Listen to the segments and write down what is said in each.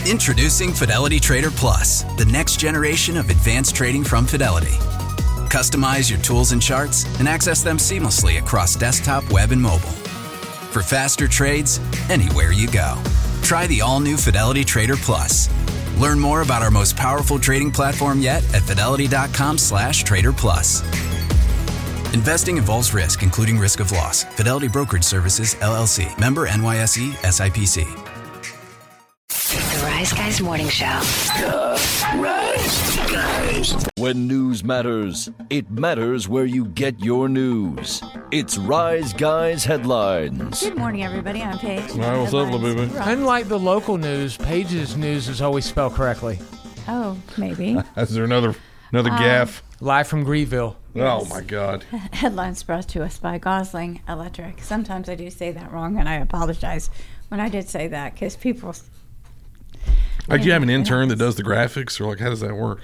Introducing Fidelity Trader Plus, the next generation of advanced trading from Fidelity. Customize your tools and charts and access them seamlessly across desktop, web, and mobile. For faster trades, anywhere you go. Try the all-new Fidelity Trader Plus. Learn more about our most powerful trading platform yet at fidelity.com/trader plus. Investing involves risk, including risk of loss. Fidelity Brokerage Services, LLC. Member NYSE, SIPC. The Rise Guys Morning Show. The Rise Guys. When news matters, it matters where you get your news. It's Rise Guys Headlines. Good morning, everybody. I'm Paige. All right, what's up, little baby? Unlike the local news, Paige's news is always spelled correctly. Oh, maybe. Is there another gaffe? Live from Grieville. Yes. Oh, my God. Headlines brought to us by Gosling Electric. Sometimes I do say that wrong, and I apologize when I did say that, because people... Like, do you have an intern that does the graphics, or, like, how does that work?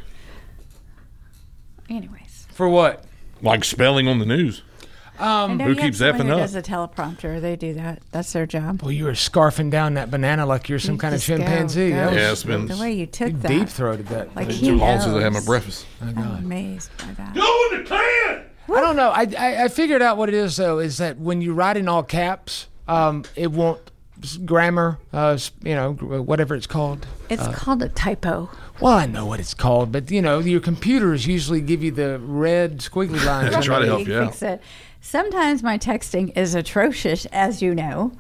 Anyways. For what? Like spelling on the news. Who keeps effing who up? does a teleprompter. They do that. That's their job. Well, you were scarfing down that banana like you're some kind of chimpanzee. Go. Yeah, it's been... The way you took that. Deep-throated that. Like It's he too long knows. since I had my breakfast. I'm amazed by that. Go in the can! I don't know. I figured out what it is, though, is that when you write in all caps, it won't grammar, whatever it's called. It's called a typo. Well, I know what it's called, but, your computers usually give you the red squiggly lines. They try to help you out. Fix it. Sometimes my texting is atrocious, as you know.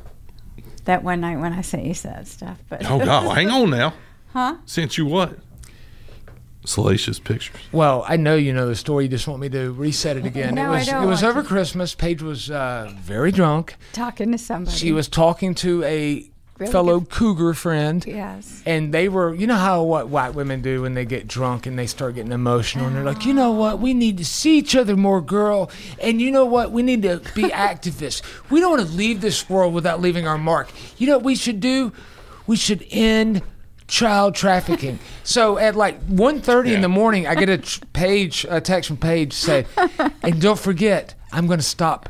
That one night when I sent you that stuff. But Oh, God. Hang on now. Huh? Sent you what? Salacious pictures. Well, I know you know the story. You just want me to reset it again. No, I don't It was want over to. Christmas. Paige was very drunk. Talking to somebody. She was talking to a Really fellow good- cougar friend. Yes. And they were, what white women do when they get drunk and they start getting emotional. And they're like, you know what? We need to see each other more, girl. And you know what? We need to be activists. We don't want to leave this world without leaving our mark. You know what we should do? We should end child trafficking. So at like 1:30 in the morning, I get a text from Paige say, and don't forget, I'm going to stop.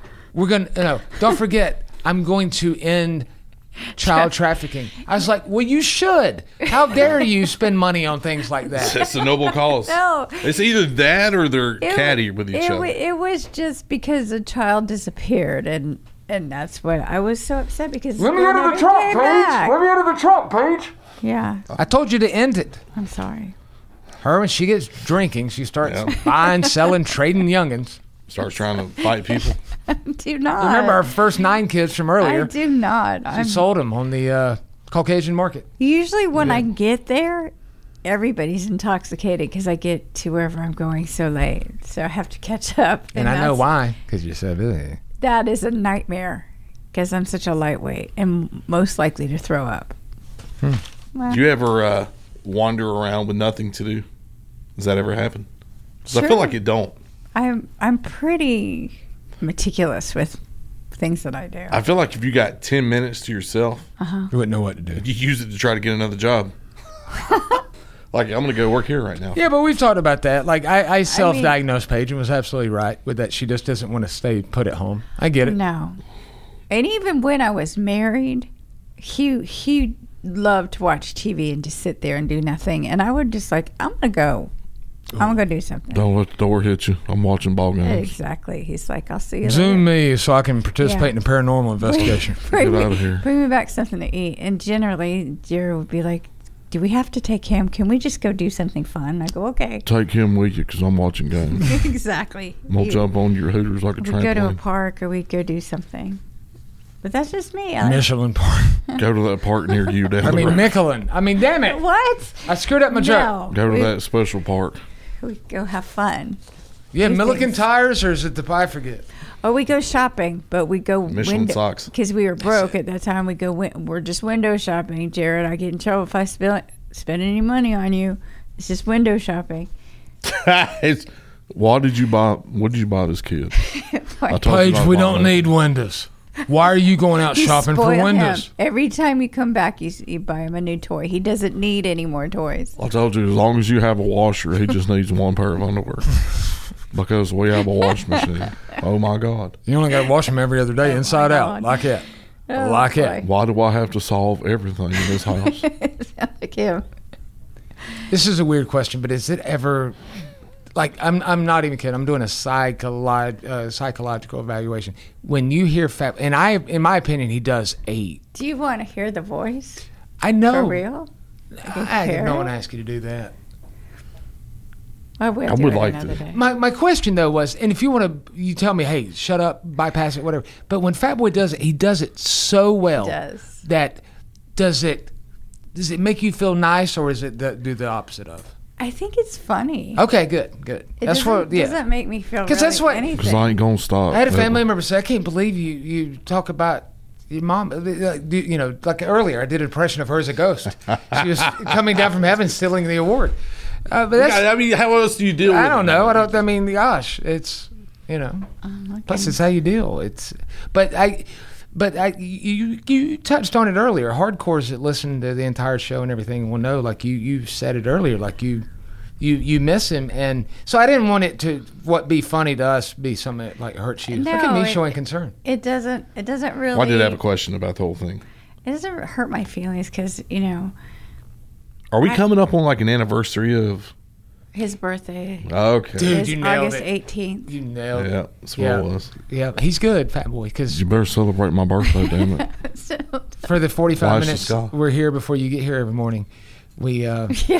Don't forget, I'm going to end child trafficking. I was like, well, you should. How dare you spend money on things like that? It's a noble cause. No. It's either that or they're catty with each other. It was just because a child disappeared, and that's what I was so upset because. Let me go to the trunk, Paige. Let me go to the trunk, Paige. Yeah. I told you to end it. I'm sorry. Her, when she gets drinking, she starts buying, selling, trading youngins. Starts trying to fight people. I do not. Remember our first 9 kids from earlier? I do not. She sold them on the Caucasian market. Usually when I get there, everybody's intoxicated because I get to wherever I'm going so late. So I have to catch up. And I know why, because you said it. That is a nightmare because I'm such a lightweight and most likely to throw up. Well, Do you ever wander around with nothing to do? Does that ever happen? 'Cause I Sure. feel like it don't. I'm pretty meticulous with things that I do. I feel like if you got 10 minutes to yourself, You wouldn't know what to do. you use it to try to get another job. Like, I'm going to go work here right now. Yeah, but we've talked about that. Like, I self-diagnosed Paige and was absolutely right with that. She just doesn't want to stay put at home. I get it. No. And even when I was married, he loved to watch TV and just sit there and do nothing. And I would just like, I'm going to go. I'm going to go do something. Don't let the door hit you. I'm watching ball games. Exactly. He's like, I'll see you Zoom later. me so I can participate in a paranormal investigation. Bring Get me- out of here. Bring me back something to eat. And generally, Jared would be like, do we have to take him? Can we just go do something fun? I go, okay. Take him with you because I'm watching games. Exactly. I'm going to jump on your Hooters like a We'd go to a trampoline. park or we'd go do something. But that's just me. I Michelin park. Go to that park near you down I the mean, road. Michelin. I mean, damn it. What? I screwed up my joke. Go to that special park. We go have fun. Yeah, do Milliken things. Tires, or is it the I forget? Or we go shopping, but we go Michelin socks. because we were broke at that time. We go. We're just window shopping, Jared. I get in trouble if I spend any money on you. It's just window shopping. What did you buy this kid? I told you Paige, not we to buy don't that. need windows. Why are you going out You shopping for spoil windows? him. Every time you come back, you buy him a new toy. He doesn't need any more toys. I told you, as long as you have a washer, he just needs one pair of underwear. Because we have a washing machine. Oh, my God. You only got to wash them every other day, inside out, God. like that. Oh, Like boy. that. Why do I have to solve everything in this house? Sounds like Kim. This is a weird question, but is it ever like I'm not even kidding. I'm doing a psychological evaluation. When you hear Fat, and in my opinion, he does 8. Do you want to hear the voice? I know. For real? I did not want to ask you to do that. I would like to. Day. My question though was, and if you want to, you tell me, hey, shut up, bypass it, whatever. But when Fat Boy does it, he does it so well. He does. That does it make you feel nice, or is it do the opposite of? I think it's funny. Okay, good. It doesn't make me feel really that's what, anything. Because I ain't gonna stop. I had a family member say, I can't believe you talk about your mom. You know, like earlier, I did an impression of her as a ghost. She was coming down from heaven, stealing the award. But that's, I mean, how else do you deal with it? I don't know. I mean, gosh, it's, you know. Plus, it's how you deal. You touched on it earlier. Hardcores that listen to the entire show and everything will know, like you said it earlier, like you miss him, and so I didn't want it to be funny to us be something that like hurts you. No, Look at me showing concern. It doesn't really. Well, I did have a question about the whole thing. It doesn't hurt my feelings because Are we coming up on like an anniversary of his birthday? Okay, Dude, It's you nailed August it. 18th. You nailed it. Yeah, that's what it was. Yeah, he's good, Fat Boy, because You better celebrate my birthday, damn it. for the 45 Flash the minutes sky. we're here before you get here every morning, we we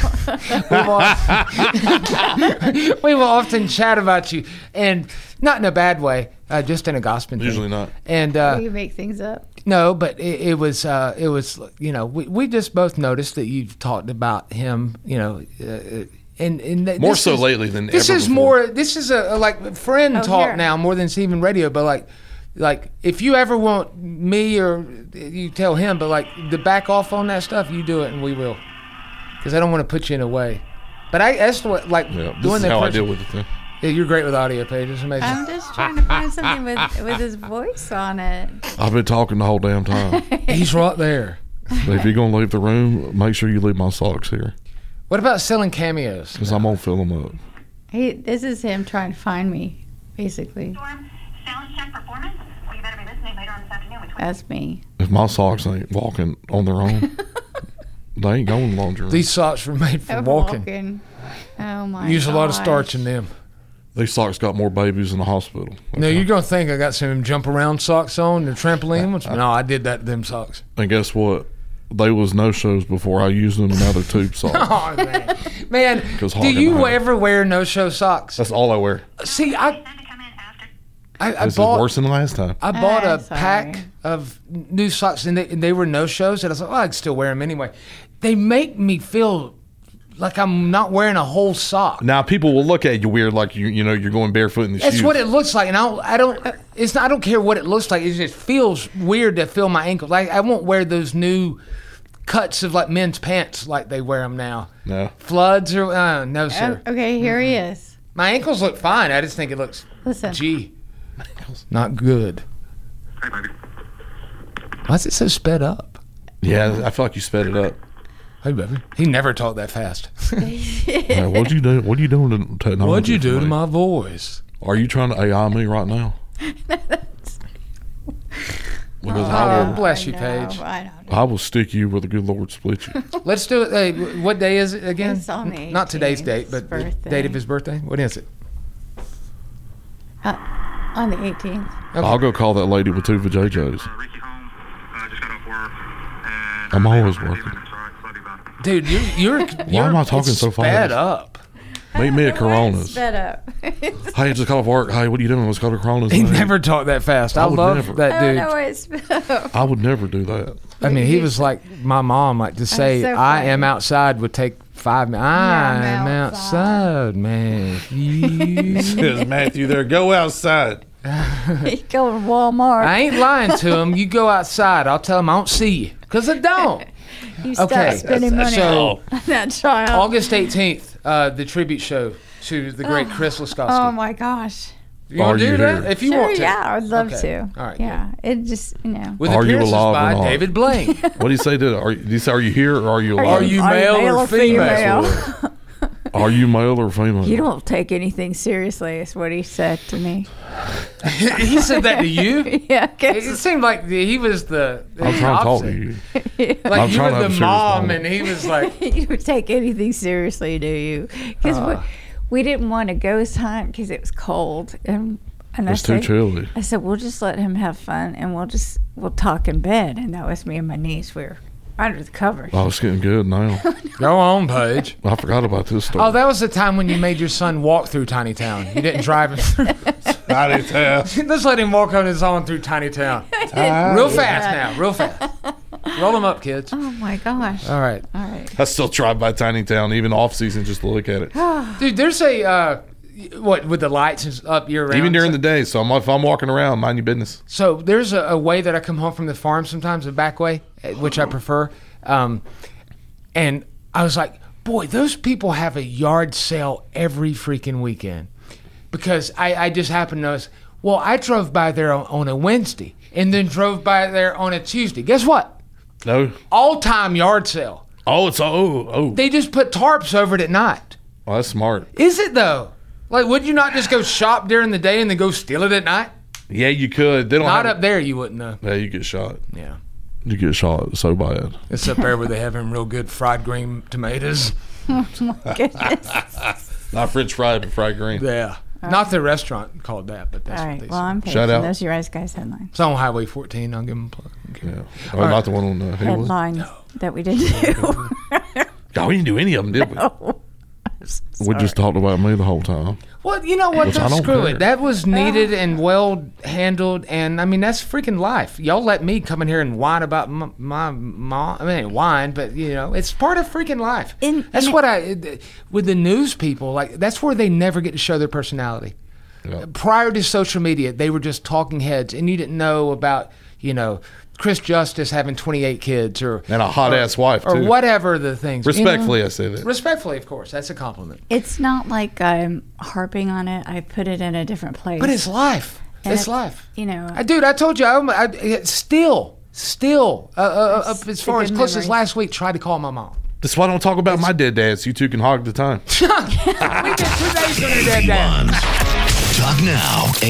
will often chat about you, and not in a bad way, just in a gossiping thing. Usually not. And You make things up. no, but it was we just both noticed that you've talked about him, and More so lately than this ever is before. more. This is a like friend talk here. now more than it's even radio. But like if you ever want me or you tell him, but like to back off on that stuff, you do it and we will, because I don't want to put you in a way. But that's what This doing is that. how I deal with it. Thing. Yeah, you're great with audio, Paige. It's amazing. I'm just trying to find something with his voice on it. I've been talking the whole damn time. He's right there. But if you're gonna leave the room, make sure you leave my socks here, What about selling cameos? because I'm gonna fill them up. This is him trying to find me, basically. Storm, sound check performance. Well, you better be listening later on this afternoon between That's me. If my socks ain't walking on their own, they ain't going in the laundry room. These socks were made for walking. Oh my! Use a lot of gosh. starch in them. These socks got more babies in the hospital. No, you're gonna think I got some jump around socks on, the trampoline ones. No, I did that to them socks. And guess what? They was no shows before I used them in other tube socks. Oh man, do hogging you the house. ever wear no show socks? That's all I wear. See, time to come in after. I This is bought worse than the last time. I bought a sorry. pack of new socks, and they were no shows, and I was like, oh, I can still wear them anyway. They make me feel like I'm not wearing a whole sock. Now people will look at you weird, like you're going barefoot in the That's shoes. what it looks like, and I don't care what it looks like. It just feels weird to feel my ankle. Like I won't wear those new cuts of like men's pants like they wear them now. No. Floods or no sir. Okay, here he is. My ankles look fine. I just think it looks Listen. not good. Hey, baby. Why is it so sped up? Yeah, I feel like you sped it up. Hey baby, he never talked that fast. What'd you do? What are you doing to technology? What'd you do for to me? my voice? Are you trying to AI me right now? Because Oh, bless you, I Paige. know, I know. I will stick you where the good Lord split you. Let's do it. Hey, what day is it again? It's on the Not today's 18th, date, but the birthday. date of his birthday. What is it? On the 18th. I'll go call that lady with 2 vajayjays. Ricky home. Just got off work. And I'm always leaving. working. That's all right. Love you, bye. Dude, you're am I talking it's so fast? sped up. Meet me at Corona's. Sped up. Hey, just got off work. Hey, what are you doing? Let's go to Corona's. He Hey. never talked that fast. I I would love never. that I don't dude. know why it's sped up. I would never do that. I mean, he was like my mom. Like to say, so "I funny. am outside" would take 5 minutes. I am I'm outside, man. You- Says Matthew there, go outside. He go to Walmart. I ain't lying to him. You go outside. I'll tell him I don't see you because I don't. You start Okay, spending money so on that child. August 18th, the tribute show to the great Chris Liskowski. Oh my gosh. You want Are to do you that? here? If you Sure, want to. yeah, I would love Okay. to. All right, Yeah, it just, With Are you appearances alive by or not? David Blaine. What do you say to? Did you say, are you here or are you Are alive? you male or female? Are you male or female? You don't take anything seriously, is what he said to me. He said that to you? Yeah, It seemed like he was the I'm trying to talk to opposite. you. Like I'm you trying were to have the a serious mom, moment. and he was like, You don't take anything seriously, do you? Because we didn't want to ghost hunt because it was cold. And It's too chilly. I said, we'll just let him have fun, and we'll talk in bed. And that was me and my niece. We were under the covers. Oh, it's getting good now. go on, Paige. I forgot about this story. Oh, that was the time when you made your son walk through Tiny Town. You didn't drive him through. Tiny Town. Let's let him walk on his own through Tiny Town. Real fast now, real fast. Roll them up, kids. Oh, my gosh. All right. All right. I still drive by Tiny Town, even off season, just to look at it. Dude, there's a, what, with the lights and up year round? Even during the day. So if I'm walking around, mind your business. So there's a way that I come home from the farm sometimes, a back way, which I prefer. And I was like, boy, those people have a yard sale every freaking weekend. Because I just happened to notice, well, I drove by there on a Wednesday and then drove by there on a Tuesday. Guess what? No. All-time yard sale. Oh, it's They just put tarps over it at night. Oh, that's smart. Is it, though? Like, would you not just go shop during the day and then go steal it at night? Yeah, you could. They don't Not have up there, you wouldn't know. Yeah, you get shot. Yeah. You get shot so bad. It's up there where they have them real good fried green tomatoes. Goodness. Not French fried, but fried green. Yeah. Not the restaurant called that, but that's All what right. they Well, say. I'm Paige. Shout out. Those are your Eyes Guys headlines. It's on Highway 14. I'll give them a plug. Okay. Yeah. Oh, not the one on the Haywood. Headlines that we didn't do. Oh, we didn't do any of them, did we? We just talked about me the whole time. Well, you know what? Which I Though? don't Screw care. it. That was needed and well handled. And, I mean, that's freaking life. Y'all let me come in here and whine about my mom. I mean, whine, but, you know, it's part of freaking life. That's what with the news people, like, that's where they never get to show their personality. Yeah. Prior to social media, they were just talking heads, and you didn't know about, you know, Chris Justice having 28 kids and a hot-ass wife, or too. whatever the things. Respectfully, I say that. Respectfully, of course. That's a compliment. It's not like I'm harping on it. I put it in a different place. But it's life. And It's life. You know. Dude, I told you, it's still, up as far as good close as memories. last week, tried to call my mom. That's why I don't talk about my dead dads. You two can hog the time. We did 2 days on your dead dad. Talk now at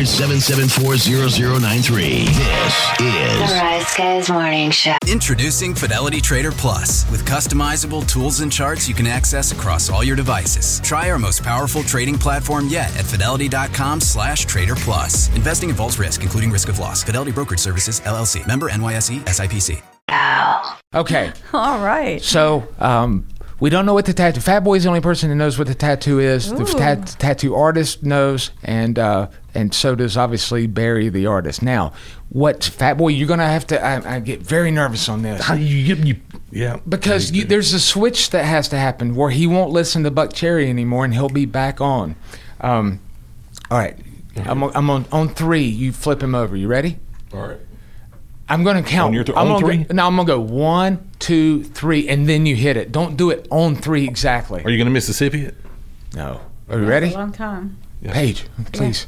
800-774-0093. This The is Rise Guys Morning Show. Introducing Fidelity Trader Plus with customizable tools and charts you can access across all your devices. Try our most powerful trading platform yet at fidelity.com/trader plus. Investing involves risk, including risk of loss. Fidelity Brokerage Services, LLC. Member NYSE, SIPC. Okay, All right. so we don't know what the tattoo. Fat Boy's the only person that knows what the tattoo is. The tattoo artist knows, and so does obviously Barry the artist. Now, what Fat Boy? You're gonna have to. I get very nervous on this Yeah. because there's a switch that has to happen where he won't listen to Buck Cherry anymore, and he'll be back on. All right, I'm on 3. You flip him over. You ready? All right. I'm going to count. On your I'm on gonna 3? Go, no, I'm going to go 1, 2, 3, and then you hit it. Don't do it on 3 exactly. Are you going to Mississippi it? No. Are you ready? A long time. Paige, please.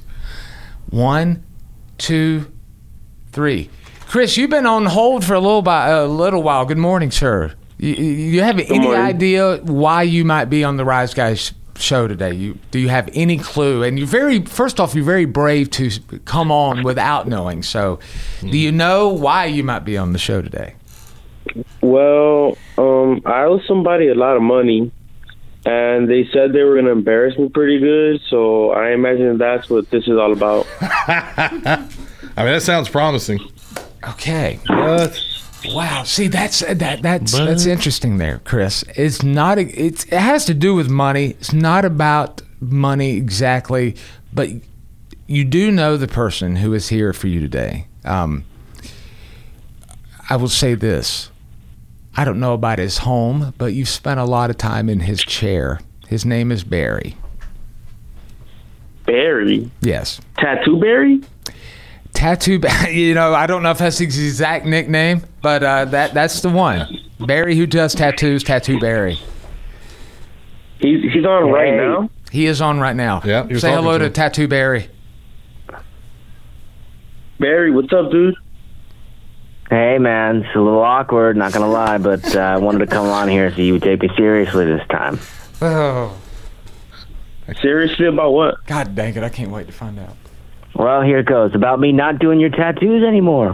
1, 2, 3. Chris, you've been on hold for a little while. Good morning, sir. You have any idea why you might be on the Rise Guys show today? Do you have any clue? And first off, you're very brave to come on without knowing. So, do you know why you might be on the show today? Well, I owe somebody a lot of money, and they said they were going to embarrass me pretty good, so I imagine that's what this is all about. I mean, that sounds promising. Okay. But Wow. See, that's interesting there, Chris. It's not. It has to do with money. It's not about money exactly, but you do know the person who is here for you today. I will say this. I don't know about his home, but you've spent a lot of time in his chair. His name is Barry. Barry? Yes. Tattoo Barry? Tattoo, I don't know if that's his exact nickname, but that's the one. Barry who does tattoos, Tattoo Barry. He's on right now? He is on right now. Yeah. Say hello to Tattoo Barry. Barry, what's up, dude? Hey, man, it's a little awkward, not going to lie, but I wanted to come on here so you would take me seriously this time. Oh, Seriously, about what? God dang it! I can't wait to find out. Well, here it goes. About me not doing your tattoos anymore.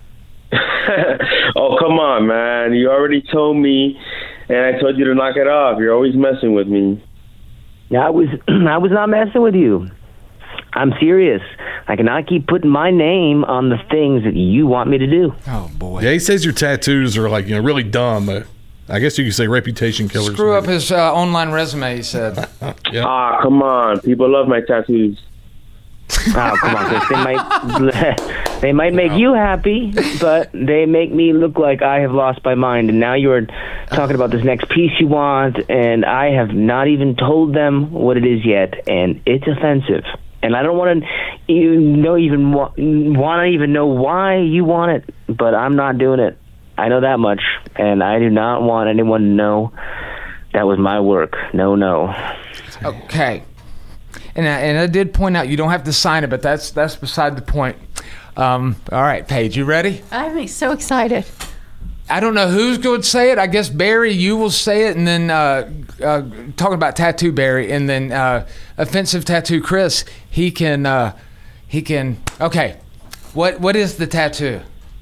Oh, come on, man. You already told me, and I told you to knock it off. You're always messing with me. I was not messing with you. I'm serious. I cannot keep putting my name on the things that you want me to do. Oh boy. Yeah, he says your tattoos are like, really dumb, but I guess you could say reputation killers. Screw up his online resume, he said. Ah, come on. People love my tattoos. Oh, come on, Chris. They might make you happy, but they make me look like I have lost my mind. And now you're talking about this next piece you want, and I have not even told them what it is yet, and it's offensive. And I don't want to even know why you want it, but I'm not doing it. I know that much, and I do not want anyone to know that was my work. No. Okay. And I did point out you don't have to sign it, but that's beside the point. All right, Paige, you ready? I'm so excited. I don't know who's going to say it. I guess Barry, you will say it, and then talking about Tattoo Barry, and then Offensive Tattoo Chris, he can. Okay, what is the tattoo?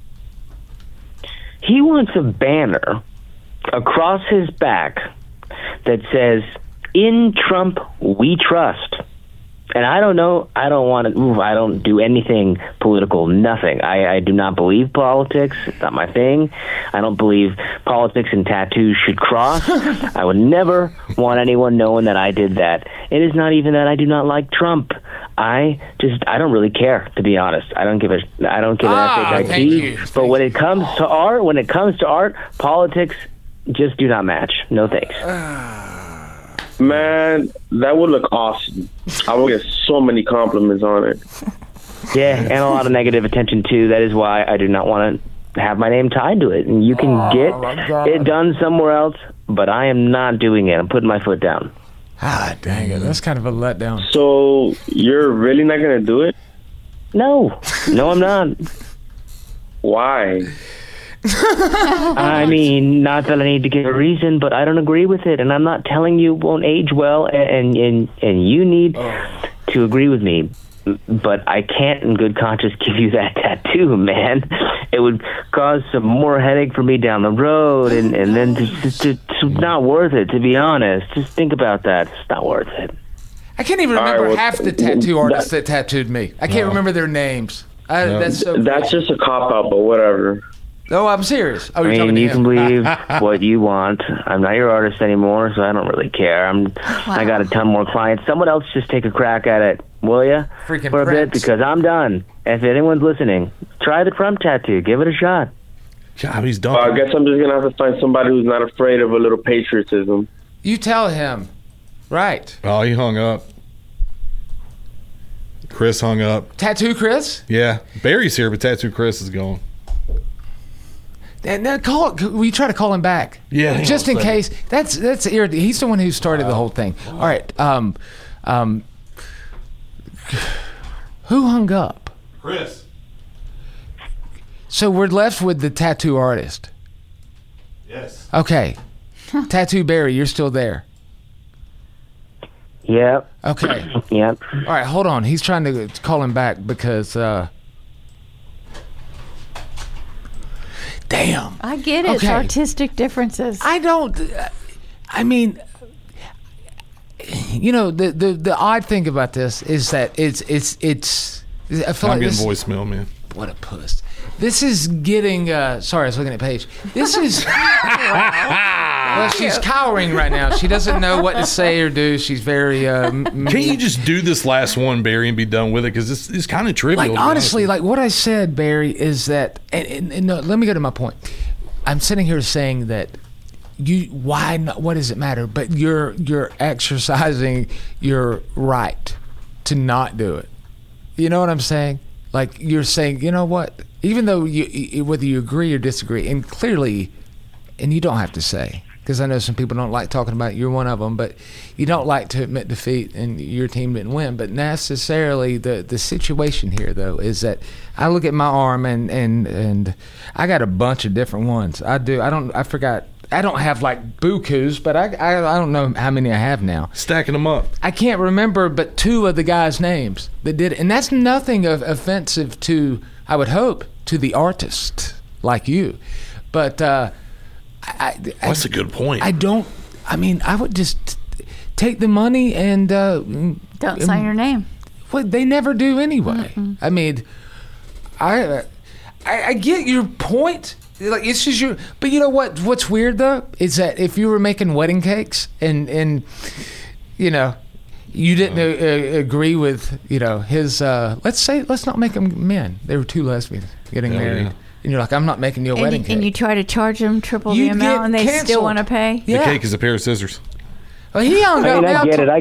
He wants a banner across his back that says, "In Trump we trust." And I don't know. I don't want to. I don't do anything political. Nothing. I do not believe politics. It's not my thing. I don't believe politics and tattoos should cross. I would never want anyone knowing that I did that. It is not even that I do not like Trump. I don't really care, to be honest. I don't give a shit. But when it comes to art, politics just do not match. No thanks. Man, that would look awesome. I would get so many compliments on it. Yeah, and a lot of negative attention, too. That is why I do not want to have my name tied to it. And you can get it done somewhere else, but I am not doing it. I'm putting my foot down. Ah, dang it. That's kind of a letdown. So, you're really not going to do it? No, I'm not. Why? I mean, not that I need to give a reason, but I don't agree with it, and I'm not telling you it won't age well, and you need to agree with me. But I can't, in good conscience, give you that tattoo, man. It would cause some more headache for me down the road, and then it's not worth it, to be honest. Just think about that. It's not worth it. I can't even remember half the tattoo artists that tattooed me. I can't remember their names. That's so. That's just a cop-out, but whatever. Oh, I'm serious. Oh, I mean, you can believe what you want. I'm not your artist anymore, so I don't really care. I got a ton more clients. Someone else just take a crack at it, will ya? Freaking for a Prince. bit, because I'm done. If anyone's listening, try the Trump tattoo. Give it a shot. God, he's done. I guess I'm just going to have to find somebody who's not afraid of a little patriotism. You tell him. Right. Oh, he hung up. Chris hung up. Tattoo Chris? Yeah. Barry's here, but Tattoo Chris is gone. And we try to call him back. Yeah, just in case. That's irritating. He's the one who started the whole thing. All right. Who hung up? Chris. So we're left with the tattoo artist. Yes. Okay. Tattoo Barry, you're still there. Yep. Okay. Yep. All right, hold on. He's trying to call him back because damn. I get it. It's Okay. artistic differences. I mean, the odd thing about this is that it's I feel I'm like getting this, voicemail, man. what a puss. This is getting sorry, I was looking at Paige. This is well, she's cowering right now. She doesn't know what to say or do. She's very Can't you just do this last one, Barry, and be done with it? Because this is kind of trivial. like honestly, like what I said, Barry, is that and no, let me go to my point. I'm sitting here saying that why not, what does it matter? But you're exercising your right to not do it. You know what I'm saying? Like you're saying, you know what? Even though whether you agree or disagree, and clearly, and you don't have to say, because I know some people don't like talking about it. You're one of them, but you don't like to admit defeat and your team didn't win. But necessarily the situation here, though, is that I look at my arm and I got a bunch of different ones. I do. I forgot I don't have like bukus, but I don't know how many I have now. Stacking them up. I can't remember but 2 of the guys' names that did it. And that's nothing offensive to, I would hope, to the artist like you. But that's a good point. I would just take the money and... don't sign your name. Well, they never do anyway. Mm-mm. I mean, I get your point. Like, it's just your... But you know what? What's weird, though, is that if you were making wedding cakes and you know, you didn't agree with, you know, his... let's not make them men. They were 2 lesbians getting married. Yeah. And you're like, I'm not making you a wedding cake. And you try to charge them triple the amount and they canceled. still want to pay? The cake is a pair of scissors. Well, I get it.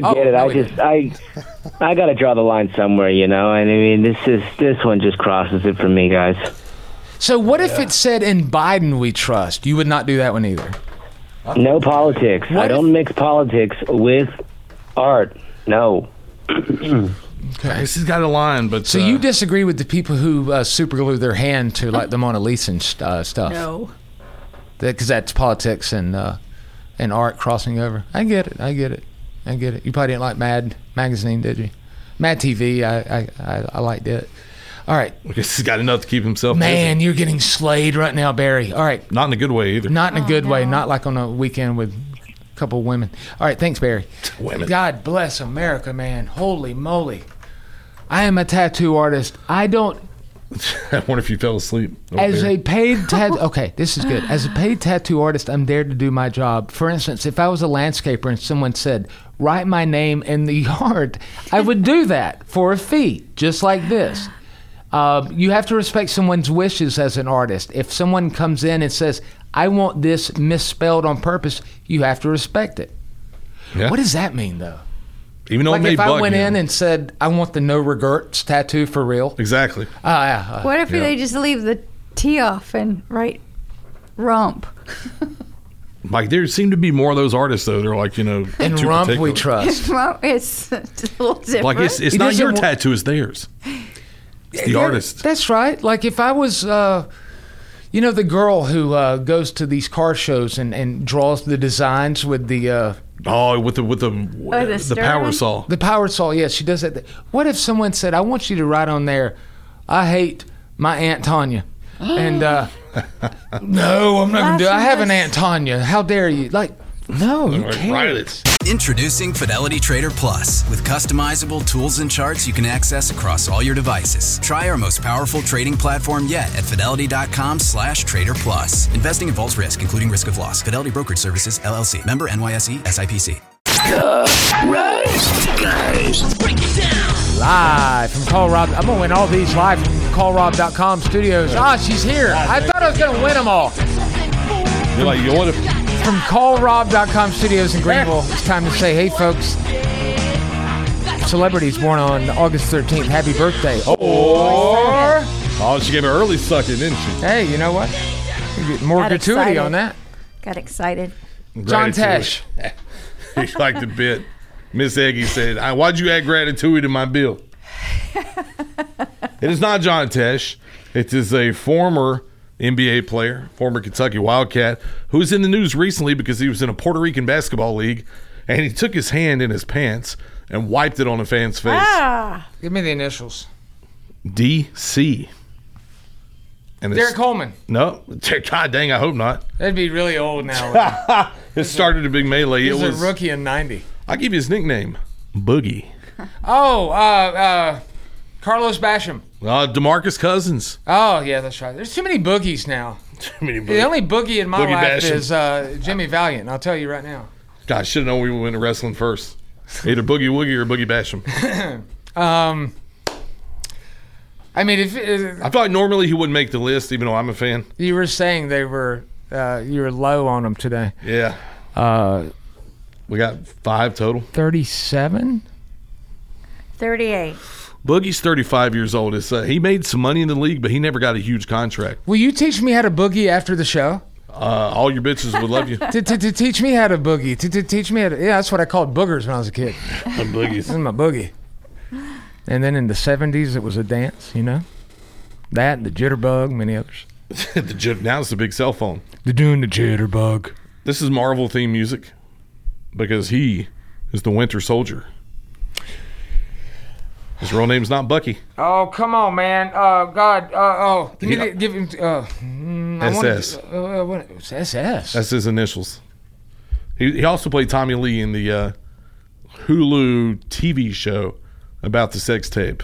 I got to draw the line somewhere, you know. And I mean, this one just crosses it for me, guys. So what if it said "In Biden We Trust"? You would not do that one either. No politics. I don't mix politics with art. No. Okay. This has got a line, but so you disagree with the people who superglue their hand to like the Mona Lisa and stuff? No. Because that's politics and art crossing over. I get it. You probably didn't like Mad Magazine, did you? Mad TV, I liked it. All right. I guess he's got enough to keep himself Man, busy. You're getting slayed right now, Barry. All right. Not in a good way either. Not in a good way. Not like on a weekend with a couple of women. All right. Thanks, Barry. Women. God bless America, man. Holy moly. I am a tattoo artist. I don't... I wonder if you fell asleep. As a paid tattoo... Okay, this is good. As a paid tattoo artist, I'm there to do my job. For instance, if I was a landscaper and someone said, write my name in the yard, I would do that for a fee, just like this. You have to respect someone's wishes as an artist. If someone comes in and says, I want this misspelled on purpose, you have to respect it. Yeah. What does that mean, though? Even though like it may if I bug went you. in and said, I want the no regrets tattoo for real. Exactly. What if they just leave the T off and write rump? Like, there seem to be more of those artists, though. They're like, you know... In too rump we particular. trust. Well, it's a little different. Like, it's not your tattoo, it's theirs. It's the artist. That's right. Like, if I was... you know the girl who goes to these car shows and draws the designs with the... with the power saw. The power saw, yes, she does that. What if someone said, I want you to write on there, I hate my Aunt Tanya. And, no, I'm not going to do it. I have an Aunt Tanya. How dare you? Like, no, you can't. Introducing Fidelity Trader Plus. With customizable tools and charts you can access across all your devices. Try our most powerful trading platform yet at fidelity.com/trader plus. Investing involves risk, including risk of loss. Fidelity Brokerage Services, LLC. Member NYSE, SIPC. Rise Guys. Break it down. Live from Callrob. I'm going to win all these live from callrob.com studios. She's here. I thought I was going to win them all. You're like, you want to... From callrob.com studios in Greenville, it's time to say, hey, folks, celebrities born on August 13th, happy birthday. Oh, she gave an early sucking, didn't she? Hey, you know what? More Got gratuity excited. on that. Got excited. John Tesh. He liked the bit. Miss Eggy said, why'd you add gratitude to my bill? It is not John Tesh. It is a former NBA player, former Kentucky Wildcat, who's in the news recently because he was in a Puerto Rican basketball league, and he took his hand in his pants and wiped it on a fan's face. Give me the initials. DC. And Derek Coleman. No. God dang, I hope not. That'd be really old now. It started a big melee. He was a rookie in 90. I'll give you his nickname, Boogie. Carlos Basham. DeMarcus Cousins. Oh, yeah, that's right. There's too many boogies now. Too many boogies. The only boogie in my Boogie life Basham. is Jimmy Valiant. I'll tell you right now. God, I should have known we went to wrestling first. Either Boogie Woogie or Boogie Basham. I mean, I feel like normally he wouldn't make the list, even though I'm a fan. You were saying you were low on them today. Yeah. We got 5 total. 37? 38. Boogie's 35 years old. He made some money in the league, but he never got a huge contract. Will you teach me how to boogie after the show? All your bitches would love you. To teach me how to boogie. To teach me how to... Yeah, that's what I called boogers when I was a kid. Boogies. This is my boogie. And then in the 70s, it was a dance, you know? That, the jitterbug, many others. Now it's the big cell phone. They're doing the jitterbug. This is Marvel theme music because he is the Winter Soldier. His real name's not Bucky. Oh, come on, man. God. You need to give him. SS. What's SS? That's his initials. He also played Tommy Lee in the Hulu TV show about the sex tape.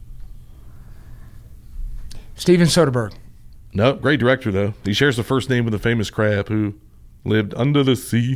Steven Soderbergh. Nope, great director, though. He shares the first name with a famous crab who lived under the sea.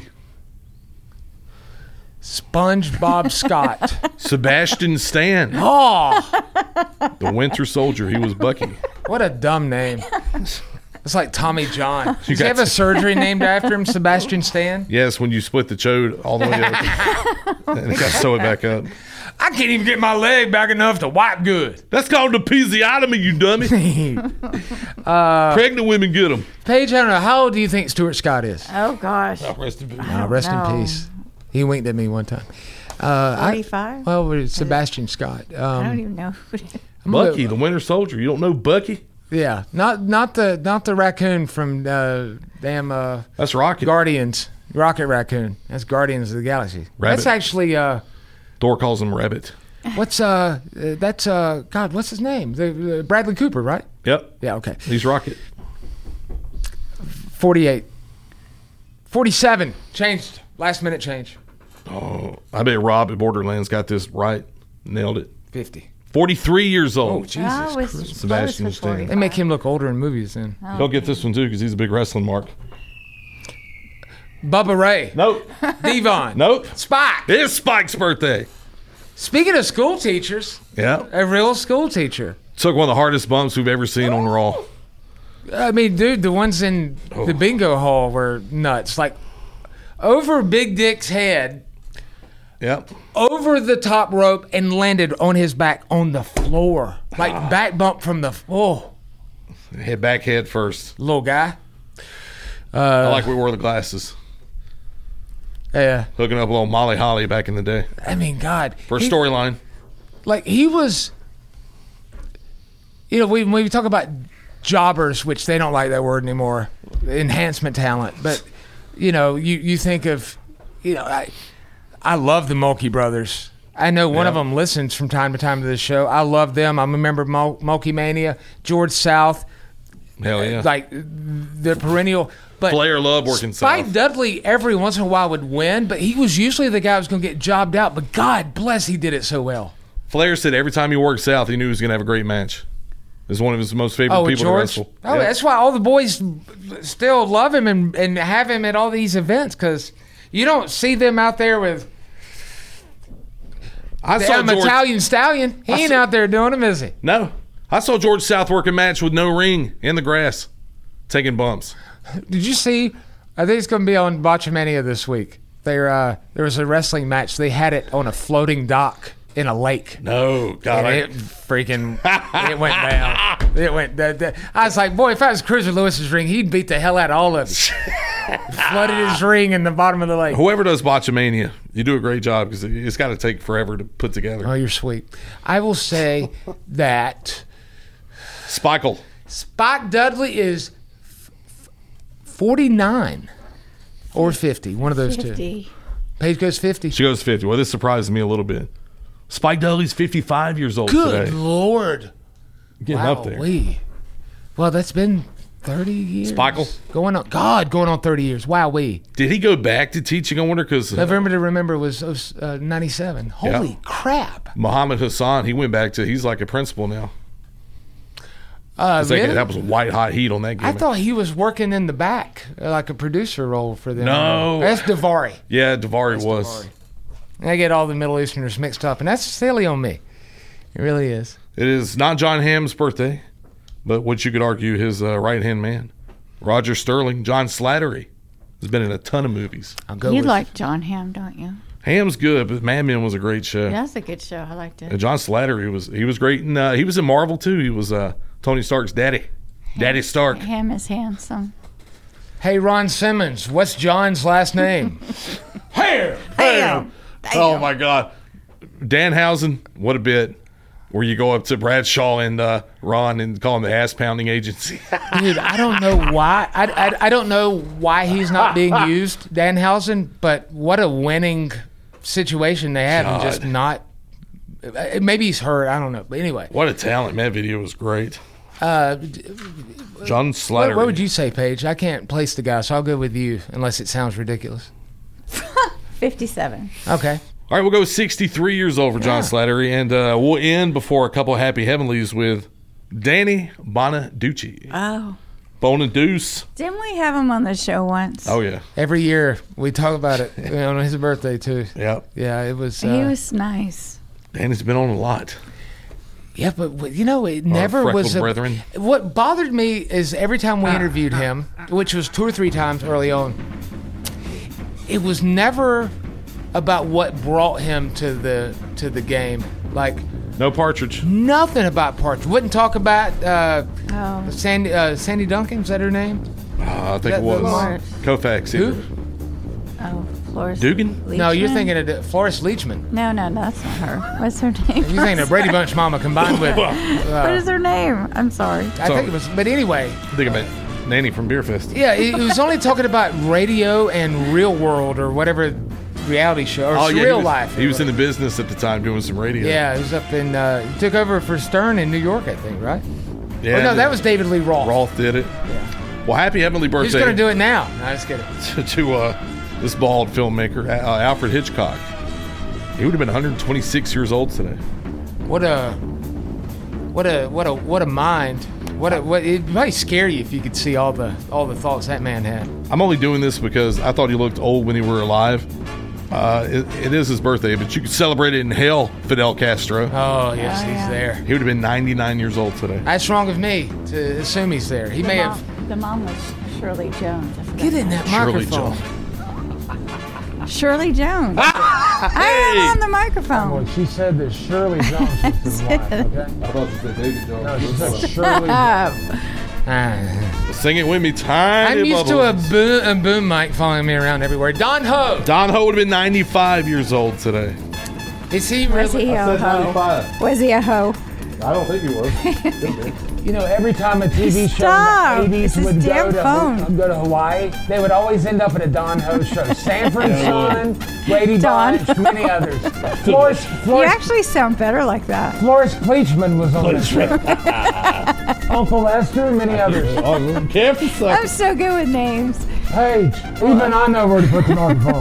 SpongeBob Scott. Sebastian Stan. Oh, The Winter Soldier. He was Bucky. what a dumb name. It's like Tommy John. Does he got have a surgery named after him, Sebastian Stan? Yes, when you split the chode all the way open. And it got sew it back up. I can't even get my leg back enough to wipe good. That's called an episiotomy, you dummy. Pregnant women get them. Paige, I don't know. How old do you think Stuart Scott is? Oh, gosh. Rest in peace. Rest in peace. He winked at me one time. 45? Well, Sebastian Scott. I don't even know who it is. Bucky, the Winter Soldier. You don't know Bucky? Yeah, not the raccoon from That's Rocket. Guardians. Rocket Raccoon. That's Guardians of the Galaxy. Rabbit. That's actually Thor calls him Rabbit. what's God, what's his name? The Bradley Cooper, right? Yep. Yeah, okay. He's Rocket. 48. 47. Changed. Last minute change. Oh, I bet Rob at Borderlands got this right. Nailed it. 50. 43 years old. Oh, Jesus Christ. Sebastian Stan. They make him look older in movies then. He'll get this one too because he's a big wrestling mark. Bubba Ray. Nope. Devon. Nope. Spike. It is Spike's birthday. Speaking of school teachers, Yeah. a real school teacher. Took one of the hardest bumps we've ever seen on Raw. I mean, dude, the ones in the bingo hall were nuts. Like, over Big Dick's head, Yep. over the top rope, and landed on his back on the floor. Like, back bump from the... Oh, Head back head first. little guy. I like we wore the glasses. Yeah. Hooking up a little Molly Holly back in the day. I mean, God. For a storyline. Like, he was... You know, when we talk about jobbers, which they don't like that word anymore, enhancement talent, but, you know, you think of... You know, I love the Mulkey brothers. I know one of them listens from time to time to this show. I love them. I'm a member of Mulkey Mania. George South. Hell yeah. Like, the perennial... But Flair loved working Spike South. Dudley every once in a while would win, but he was usually the guy who was going to get jobbed out. But God bless, he did it so well. Flair said every time he worked South, he knew he was going to have a great match. It was one of his most favorite people to wrestle. Oh, Yep. that's why all the boys still love him and have him at all these events, because you don't see them out there with George, Italian Stallion. He ain't out there doing them, is he? No. I saw George South work a match with no ring in the grass, taking bumps. Did you see? I think it's going to be on Botchamania this week. There was a wrestling match. They had it on a floating dock in a lake. No, God. And it went down. It went. I was like, boy, if I was Cruiser Lewis's ring, he'd beat the hell out of all of us. Flooded his ring in the bottom of the lake. Whoever does Botchamania, you do a great job because it's got to take forever to put together. Oh, you're sweet. I will say that Spike Dudley is 49 or 50, one of those 50. two. Paige goes 50. She goes 50. Well, this surprised me a little bit. Spike Dudley's 55 years old Good today. Lord. Getting up there. Wowee. Well, that's been 30 years. Spikel? Going on 30 years. Wowee. Did he go back to teaching? I wonder because November to Remember was 97. Holy crap. Muhammad Hassan, he went back to, he's like a principal now. Really? That was white hot heat on that game. I thought he was working in the back, like a producer role for them. No. That's Davari. Yeah, Davari was. Davari. I get all the Middle Easterners mixed up, and that's silly on me. It really is. It is not John Hamm's birthday, but what you could argue his right-hand man. Roger Sterling, John Slattery, has been in a ton of movies. You like John Hamm, don't you? Hamm's good, but Mad Men was a great show. Yeah, that's a good show. I liked it. John Slattery was great, and he was in Marvel too. He was Tony Stark's daddy, Daddy Stark. Hamm is handsome. Hey, Ron Simmons, what's John's last name? Ham. Oh my God, Danhausen, what a bit. where you go up to Bradshaw and Ron and call them the ass pounding agency. Dude, I don't know why. I don't know why he's not being used, Danhausen. But what a winning situation they had, and just not. Maybe he's hurt. I don't know. But anyway, what a talent! Man, that video was great. John Slattery. What would you say, Paige? I can't place the guy, so I'll go with you, unless it sounds ridiculous. 57. Okay. All right, we'll go 63 years old for John Slattery, and we'll end before a couple of happy heavenlies with Danny Bonaducci. Oh. Bonaduce. Didn't we have him on the show once? Oh, yeah. Every year we talk about it on his birthday, too. Yeah. Yeah, it was. He was nice. Danny's been on a lot. Yeah, but you know, it never was. Brethren. What bothered me is every time we interviewed him, which was 2 or 3 times early on, it was never about what brought him to the game. Like no Partridge. Nothing about Partridge. Wouldn't talk about Sandy Duncan. Is that her name? I think it was Koufax. Who? Oh, Florence Dugan? Leachman? No, you're thinking of Florence Leachman. No, that's not her. What's her name? You're thinking of Brady Bunch Mama combined with. What is her name? I'm sorry. I think it was. But anyway. I think about Nanny from Beer Fest. Yeah, it was only talking about radio and Real World or whatever reality show or Real Life. He was in the business at the time doing some radio. Yeah, he was up in. He took over for Stern in New York, I think, right? Yeah. Oh, no, that was David Lee Roth. Roth did it. Yeah. Well, happy heavenly birthday. He's going to do it now. No, just kidding. to this bald filmmaker, Alfred Hitchcock. He would have been 126 years old today. What a mind. It'd probably scare you if you could see all the thoughts that man had. I'm only doing this because I thought he looked old when he were alive. It is his birthday, but you could celebrate it in hell, Fidel Castro. Oh, yes, he's there. He would have been 99 years old today. That's wrong of me to assume he's there. He may have. The mom was Shirley Jones. Get in that microphone. Shirley Jones. I am on the microphone. Well, she said that Shirley Jones was his wife, okay? I thought she said David Jones. No, she said Shirley Jones. Sing it with me, tiny I'm used bubbles. to a boom mic following me around everywhere. Don Ho. Don Ho would have been 95 years old today. Is he Was really? he a hoe? Was he a hoe? I don't think he was. You know, every time a TV Stop. show in the 80s It's his would damn phone. go to Hawaii, they would always end up at a Don Ho show. Sanford Son, Brady Don Bunch, many others. You actually sound better like that. Florence Pleachman was on the show. Uncle Lester, many others. Careful, I'm so good with names. Paige, even I know where to put the microphone.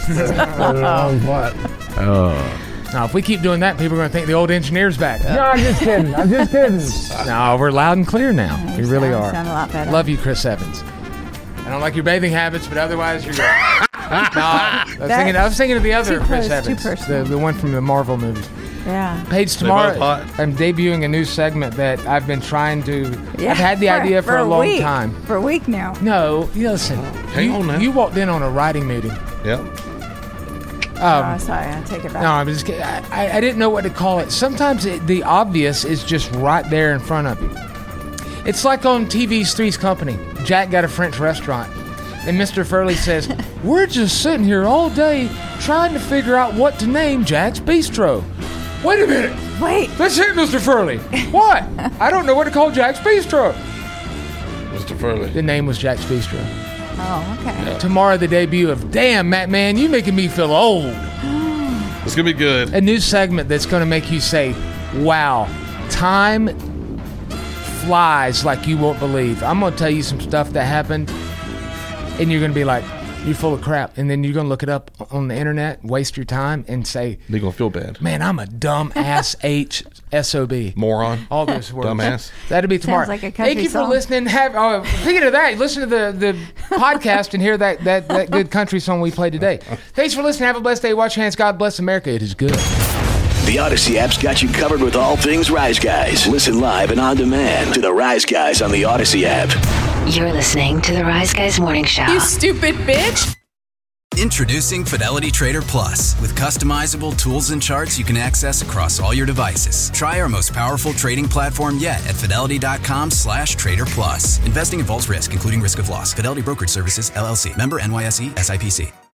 Now, if we keep doing that, people are going to think the old engineer's back. No, I'm just kidding. No, we're loud and clear now. We really are. Sound a lot better. Love you, Chris Evans. I don't like your bathing habits, but otherwise you're good. I was thinking of the other Chris Evans, the one from the Marvel movies. Yeah. Paige, tomorrow I'm debuting a new segment that I've been trying to. Yeah, I've had the idea for a long week. time. For a week now. No, listen. Hang on now. You walked in on a writing meeting. Yep. Sorry, I take it back. No, I'm just kidding. I didn't know what to call it. Sometimes the obvious is just right there in front of you. It's like on TV's Three's Company. Jack got a French restaurant, and Mr. Furley says, "We're just sitting here all day trying to figure out what to name Jack's Bistro." Wait a minute. Wait. That's it, Mr. Furley. What? I don't know what to call Jack's Bistro. Mr. Furley. The name was Jack's Bistro. Oh, okay. Tomorrow, the debut of Damn, Matt Man, you making me feel old. It's going to be good. A new segment that's going to make you say, wow, time flies like you won't believe. I'm going to tell you some stuff that happened, and you're going to be like, you're full of crap. And then you're going to look it up on the internet, waste your time, and say, They're going to feel bad. man, I'm a dumb ass SOB. Moron. All those words. Dumbass. That'll be tomorrow. Sounds like a country Thank you for song. listening. Speaking of that, listen to the podcast and hear that good country song we played today. Thanks for listening. Have a blessed day. Wash your hands. God bless America. It is good. The Odyssey app's got you covered with all things Rise Guys. Listen live and on demand to the Rise Guys on the Odyssey app. You're listening to the Rise Guys Morning Show. You stupid bitch. Introducing Fidelity Trader Plus. With customizable tools and charts you can access across all your devices. Try our most powerful trading platform yet at fidelity.com/trader plus. Investing involves risk, including risk of loss. Fidelity Brokerage Services, LLC. Member NYSE, SIPC.